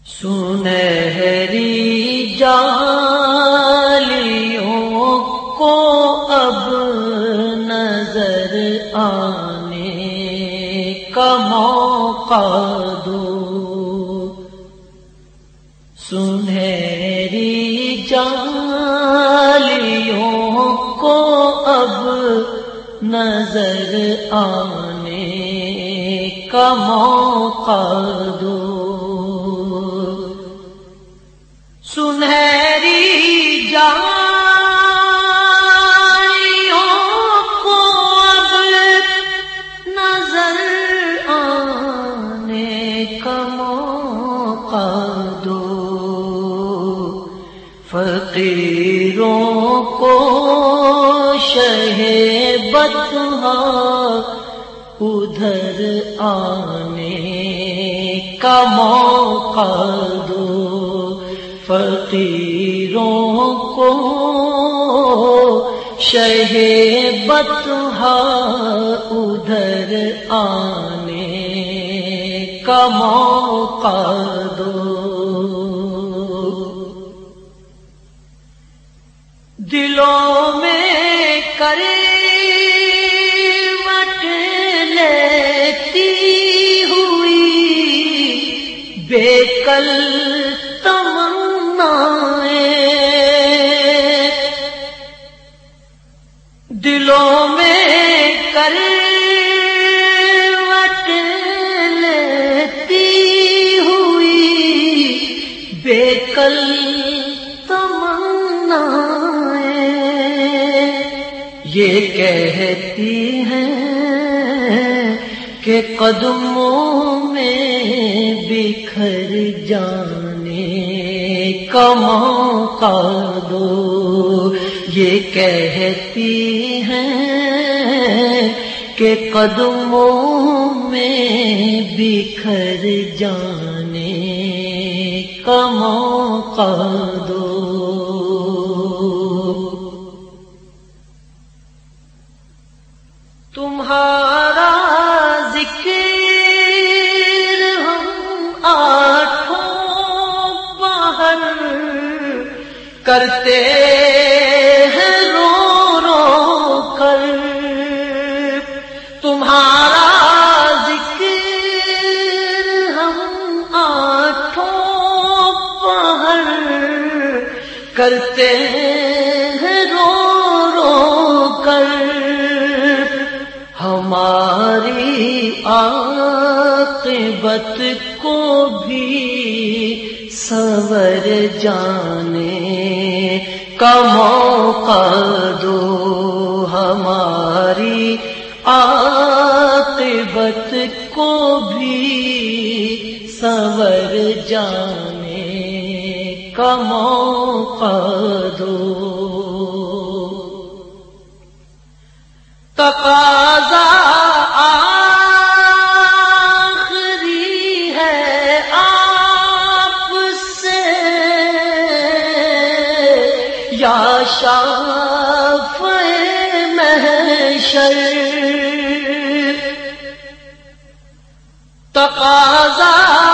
سنہری جالیوں کو اب نظر آنے کا موقع دو، سنہری جالیوں کو اب نظر آنے کا موقع دو، سنہری جالیوں کو اب نظر آنے کا موقع دو، فقیروں کو شہ بطحا ادھر آنے کا موقع دو، فقیروں کو شہ بطحا ادھر آنے کا موقع دو، دلوں میں کروٹ لیتی ہوئی بے کل دلوں میں کروٹ لیتی ہوئی بے کل تمنائیں یہ کہتی ہیں کہ قدموں میں بکھر جانے کا موقع دو، یہ کہتی ہیں کہ قدموں میں بکھر جانے کا موقع دو، تمہارا ذکر ہم آٹھوں پہر کرتے ہیں رو رو کر، تمہارا ذکر ہم آٹھوں پہر کرتے ہیں رو رو کر، ہماری عاقبت کو بھی سنور جانے کا موقع دو، ہماری عاقبت کو بھی سنور جانے کا موقع دو، تقاضا آخری ہے آپ سے یا شافع محشر، تقاضا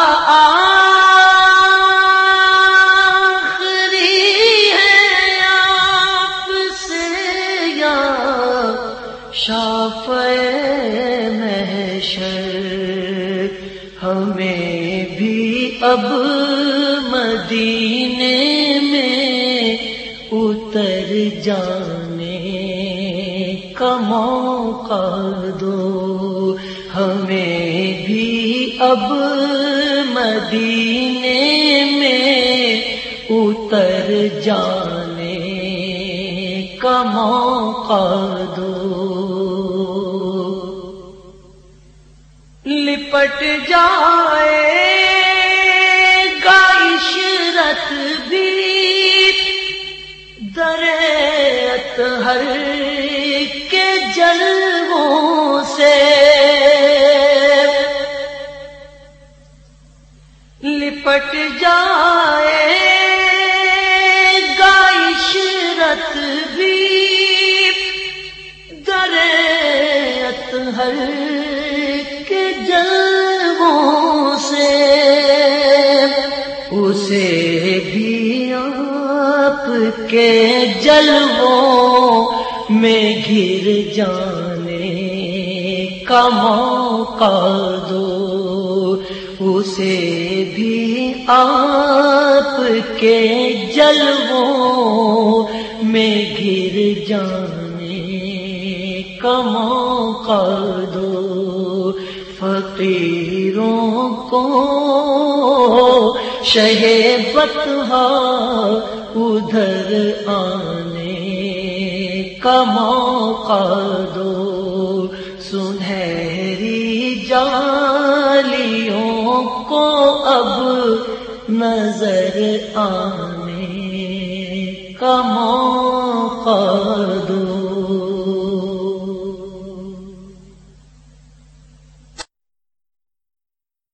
آخری ہے آپ سے یا شافع محشر، ہمیں بھی اب مدینے میں اتر جانے کا موقع دو، ہمیں بھی اب مدینے میں اتر جانے کا موقع دو، لپٹ جائے گا عشرت بھی درے اطہر کے جلووں سے، لپٹ جائے گا عشرت بھی درے اطہر کے جلووں سے، کے جلووں میں گر جانے کا موقع دو، اسے بھی آپ کے جلووں میں گر جانے کا موقع دو۔ فقیروں کو شہ بطحا ادھر آنے کا موقع دو، سنہری جالیوں کو اب نظر آنے کا موقع دو۔